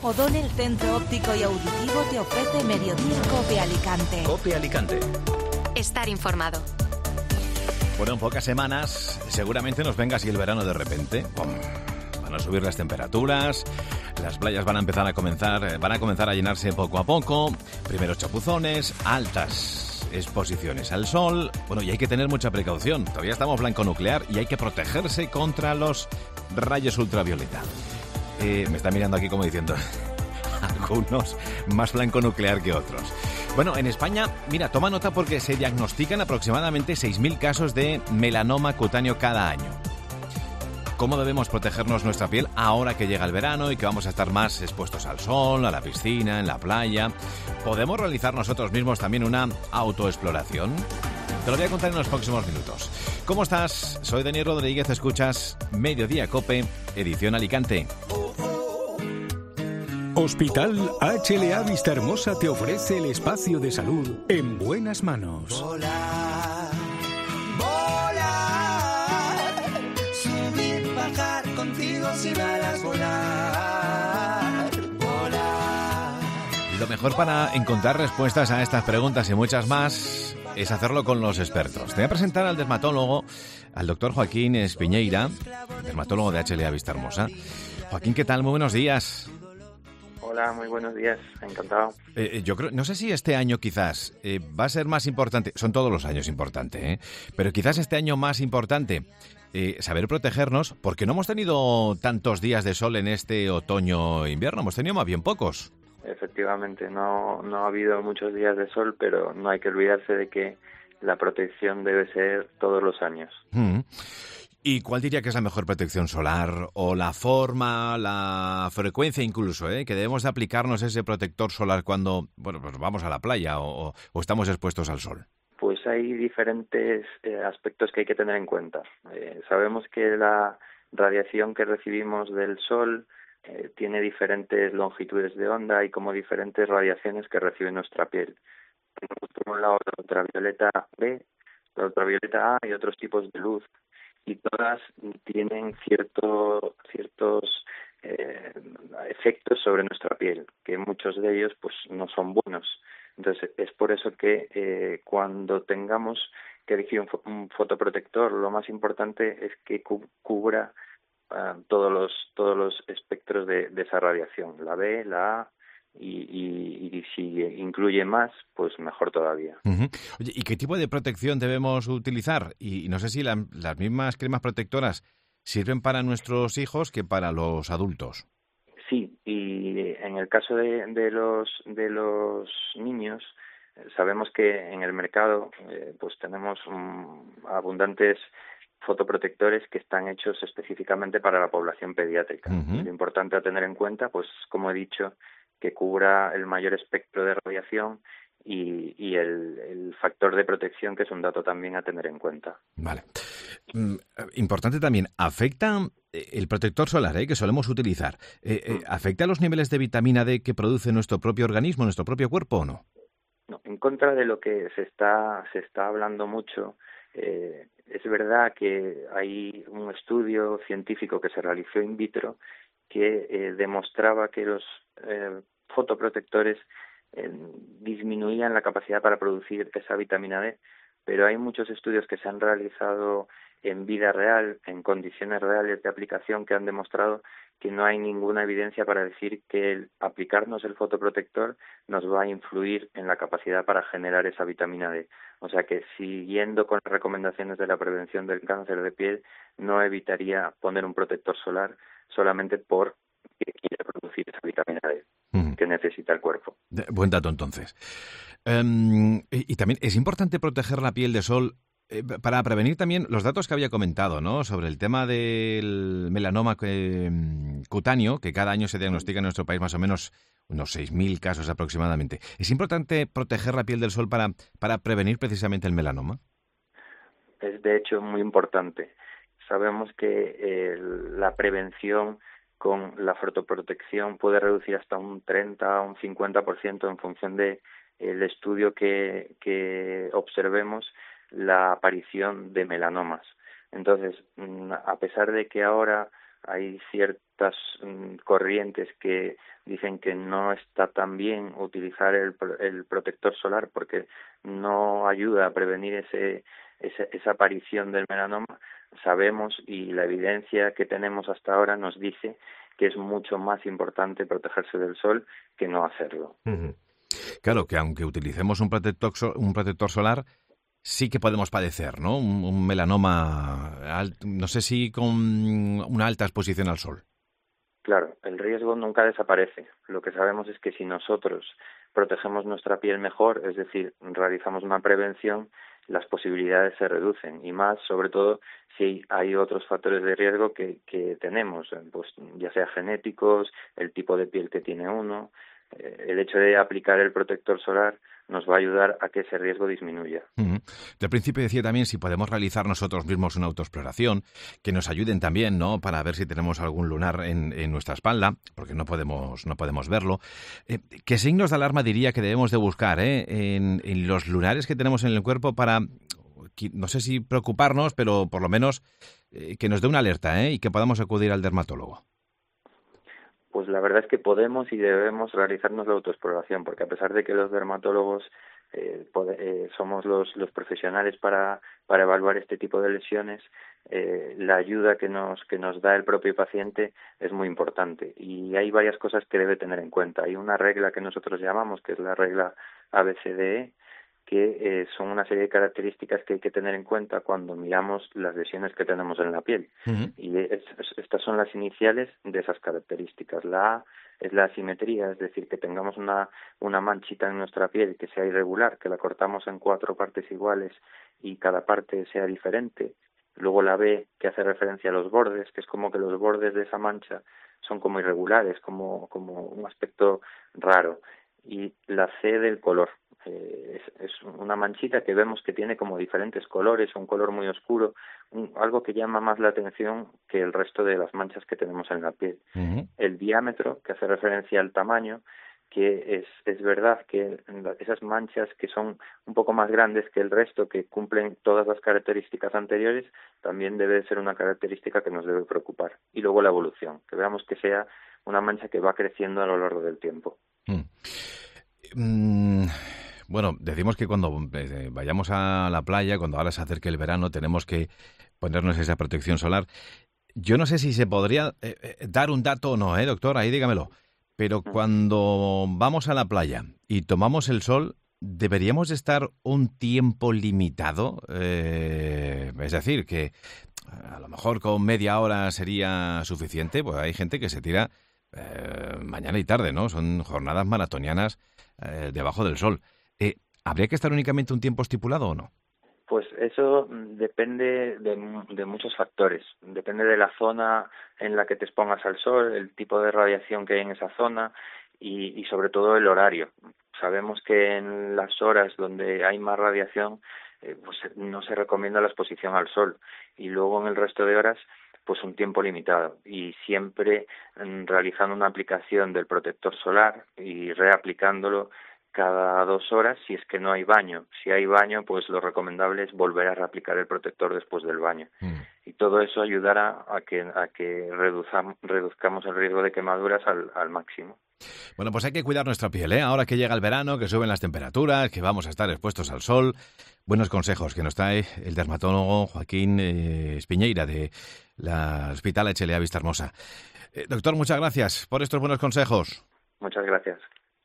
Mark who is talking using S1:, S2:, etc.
S1: O'Donnell Centro Óptico y Auditivo te ofrece Mediodía Cope Alicante.
S2: Cope Alicante.
S3: Estar informado.
S2: Bueno, en pocas semanas seguramente nos venga así el verano de repente. ¡Pum! Van a subir las temperaturas, las playas van a comenzar a llenarse poco a poco, primeros chapuzones, altas exposiciones al sol. Bueno, y hay que tener mucha precaución. Todavía estamos blanco nuclear y hay que protegerse contra los rayos ultravioleta. Me está mirando aquí como diciendo algunos más blanco nuclear que otros. Bueno, en España, mira, toma nota porque se diagnostican aproximadamente 6.000 casos de melanoma cutáneo cada año. ¿Cómo debemos protegernos nuestra piel ahora que llega el verano y que vamos a estar más expuestos al sol, a la piscina, en la playa? ¿Podemos realizar nosotros mismos también una autoexploración? Te lo voy a contar en los próximos minutos. ¿Cómo estás? Soy Daniel Rodríguez, escuchas Mediodía Cope, edición Alicante.
S4: Hospital HLA Vista Hermosa te ofrece el espacio de salud en buenas manos.
S5: Volar, volar, subir, bajar contigo sin alas, volar, volar.
S2: Lo mejor para encontrar respuestas a estas preguntas y muchas más es hacerlo con los expertos. Te voy a presentar al dermatólogo, al doctor Joaquín Espiñeira, dermatólogo de HLA Vista Hermosa. Joaquín, ¿qué tal? Muy buenos días.
S6: Hola, muy buenos días, encantado.
S2: Yo creo, no sé si este año quizás va a ser más importante, son todos los años importantes, pero quizás este año más importante saber protegernos, porque no hemos tenido tantos días de sol en este otoño-invierno, hemos tenido más bien pocos.
S6: Efectivamente, no ha habido muchos días de sol, pero no hay que olvidarse de que la protección debe ser todos los años.
S2: ¿Y cuál diría que es la mejor protección solar? ¿O la forma, la frecuencia incluso, que debemos de aplicarnos ese protector solar cuando pues vamos a la playa o estamos expuestos al sol?
S6: Pues hay diferentes aspectos que hay que tener en cuenta. Sabemos que la radiación que recibimos del sol tiene diferentes longitudes de onda y como diferentes radiaciones que recibe nuestra piel. Tenemos por un lado la ultravioleta B, la ultravioleta A y otros tipos de luz. Y todas tienen ciertos efectos sobre nuestra piel, que muchos de ellos pues no son buenos. Entonces es por eso que cuando tengamos que elegir un fotoprotector, lo más importante es que cubra todos los espectros de esa radiación, la B, la A, y si incluye más, pues mejor todavía.
S2: Uh-huh. Oye, ¿y qué tipo de protección debemos utilizar? Y no sé si las mismas cremas protectoras sirven para nuestros hijos que para los adultos.
S6: Sí, y en el caso de los niños, sabemos que en el mercado pues tenemos abundantes fotoprotectores que están hechos específicamente para la población pediátrica. Uh-huh. Lo importante a tener en cuenta, pues como he dicho, que cubra el mayor espectro de radiación y el factor de protección, que es un dato también a tener en cuenta.
S2: Vale. Importante también, ¿afecta el protector solar que solemos utilizar? ¿Afecta los niveles de vitamina D que produce nuestro propio organismo, nuestro propio cuerpo o no?
S6: No, en contra de lo que se está hablando mucho, es verdad que hay un estudio científico que se realizó in vitro que demostraba que los fotoprotectores disminuían la capacidad para producir esa vitamina D, pero hay muchos estudios que se han realizado en vida real, en condiciones reales de aplicación, que han demostrado que no hay ninguna evidencia para decir que el aplicarnos el fotoprotector nos va a influir en la capacidad para generar esa vitamina D. O sea que, siguiendo con las recomendaciones de la prevención del cáncer de piel, no evitaría poner un protector solar solamente porque quiere producir esa vitamina D que necesita el cuerpo.
S2: Buen dato, entonces. Y también es importante proteger la piel de sol para prevenir también los datos que había comentado, ¿no? Sobre el tema del melanoma cutáneo, que cada año se diagnostica en nuestro país más o menos unos 6.000 casos aproximadamente. ¿Es importante proteger la piel del sol para prevenir precisamente el melanoma?
S6: Es de hecho muy importante. Sabemos que la prevención con la fotoprotección puede reducir hasta un 30 o un 50% en función de el estudio que observemos la aparición de melanomas. Entonces, a pesar de que ahora Hay ciertas corrientes que dicen que no está tan bien utilizar el protector solar porque no ayuda a prevenir esa aparición del melanoma. Sabemos, y la evidencia que tenemos hasta ahora nos dice que es mucho más importante protegerse del sol que no hacerlo.
S2: Uh-huh. Claro, que aunque utilicemos un protector solar, sí que podemos padecer, ¿no? Un melanoma, no sé si con una alta exposición al sol.
S6: Claro, el riesgo nunca desaparece. Lo que sabemos es que si nosotros protegemos nuestra piel mejor, es decir, realizamos una prevención, las posibilidades se reducen, y más, sobre todo, si hay otros factores de riesgo que tenemos, pues ya sea genéticos, el tipo de piel que tiene uno. El hecho de aplicar el protector solar nos va a ayudar a que ese riesgo disminuya.
S2: Uh-huh. Del principio decía también si podemos realizar nosotros mismos una autoexploración, que nos ayuden también, ¿no?, para ver si tenemos algún lunar en nuestra espalda, porque no podemos verlo. ¿Qué signos de alarma diría que debemos de buscar en los lunares que tenemos en el cuerpo para, no sé si preocuparnos, pero por lo menos que nos dé una alerta y que podamos acudir al dermatólogo?
S6: Pues la verdad es que podemos y debemos realizarnos la autoexploración, porque a pesar de que los dermatólogos somos los profesionales para evaluar este tipo de lesiones, la ayuda que nos da el propio paciente es muy importante, y hay varias cosas que debe tener en cuenta. Hay una regla que nosotros llamamos, que es la regla ABCDE, que son una serie de características que hay que tener en cuenta cuando miramos las lesiones que tenemos en la piel. Uh-huh. Y estas son las iniciales de esas características. La A es la asimetría, es decir, que tengamos una manchita en nuestra piel que sea irregular, que la cortamos en 4 partes iguales y cada parte sea diferente. Luego la B, que hace referencia a los bordes, que es como que los bordes de esa mancha son como irregulares, como un aspecto raro. Y la C del color. Es una manchita que vemos que tiene como diferentes colores, un color muy oscuro, algo que llama más la atención que el resto de las manchas que tenemos en la piel. Uh-huh. El diámetro, que hace referencia al tamaño, que es verdad que esas manchas que son un poco más grandes que el resto, que cumplen todas las características anteriores, también debe ser una característica que nos debe preocupar. Y luego la evolución, que veamos que sea una mancha que va creciendo a lo largo del tiempo.
S2: Bueno, decimos que cuando vayamos a la playa, cuando ahora se acerque el verano, tenemos que ponernos esa protección solar. Yo no sé si se podría dar un dato o no, doctor, ahí dígamelo. Pero cuando vamos a la playa y tomamos el sol, ¿deberíamos estar un tiempo limitado? Es decir, que a lo mejor con media hora sería suficiente. Pues hay gente que se tira mañana y tarde, ¿no? Son jornadas maratonianas debajo del sol. ¿Habría que estar únicamente un tiempo estipulado o no?
S6: Pues eso depende de muchos factores. Depende de la zona en la que te expongas al sol, el tipo de radiación que hay en esa zona y sobre todo el horario. Sabemos que en las horas donde hay más radiación pues no se recomienda la exposición al sol, y luego en el resto de horas pues un tiempo limitado, y siempre realizando una aplicación del protector solar y reaplicándolo cada 2 horas si es que no hay baño. Si hay baño, pues lo recomendable es volver a reaplicar el protector después del baño. Y todo eso ayudará a que reduzcamos el riesgo de quemaduras al máximo.
S2: Bueno, pues hay que cuidar nuestra piel, Ahora que llega el verano, que suben las temperaturas, que vamos a estar expuestos al sol. Buenos consejos que nos trae el dermatólogo Joaquín Espiñeira de la Hospital HLA Vista Hermosa. Doctor, muchas gracias por estos buenos consejos.
S6: Muchas gracias.